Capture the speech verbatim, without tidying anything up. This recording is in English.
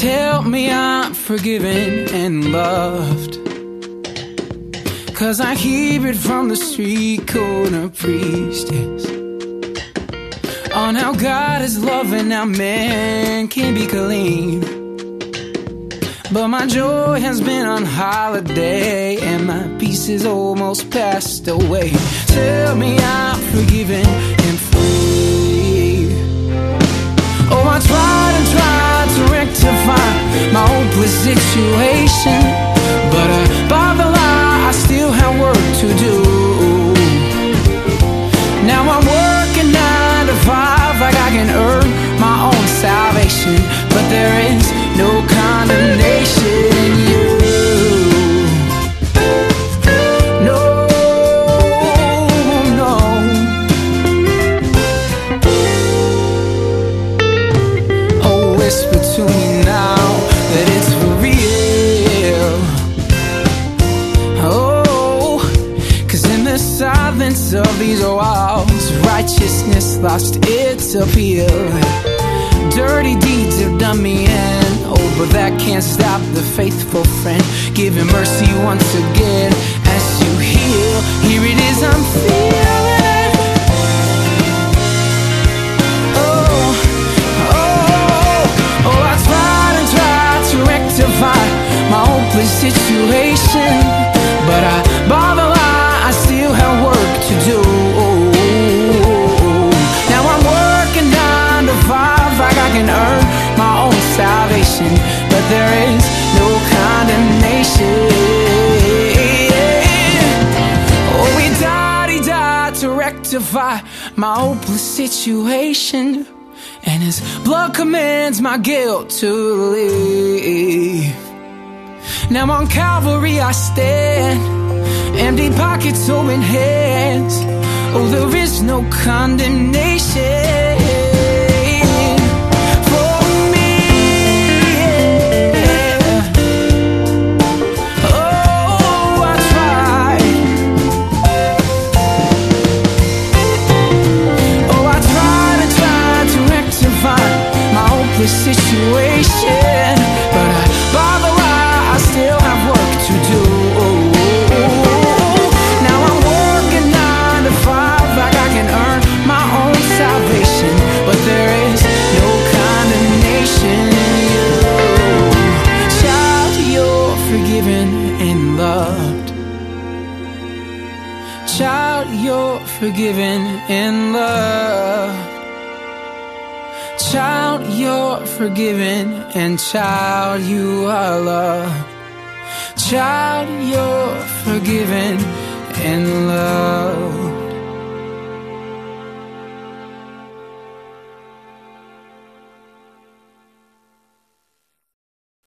Tell me I'm forgiven and loved, 'cause I hear it from the street corner priestess on how God is loving, how man can be clean. But my joy has been on holiday and my peace is almost passed away. Tell me I'm forgiven and free. Oh, I tried and tried to rectify my hopeless situation, but uh, by the lie I still have work to do. Now I'm working nine to five like I can earn my own salvation, but there is no condemnation in you. No, no. Oh, whisper to me now that it's for real. Oh, 'cause in the silence of these walls, righteousness lost its appeal. Dirty deeds have done me in, oh, but that can't stop the faithful friend giving mercy once again. As you heal, here it is, I'm feeling it. Oh, oh, oh, I tried and tried to rectify my hopeless situation, but I, by the lie, I still have work to do. Now I'm working nine to five like I can earn my own salvation, but there is no condemnation. Oh, he died, he died to rectify my hopeless situation, and his blood commands my guilt to leave. Now on Calvary I stand, empty pockets, open hands. Oh, there is no condemnation for me, yeah. Oh, I tried. Oh, I tried and tried to rectify my hopeless situation, but I, by the lie, I still have work to do. Now I'm working nine to five like I can earn my own salvation, but there is no condemnation in you. Child, you're forgiven and loved. Child, you're forgiven and loved. Child, you're forgiven, and child, you are loved. Child, you're forgiven and loved.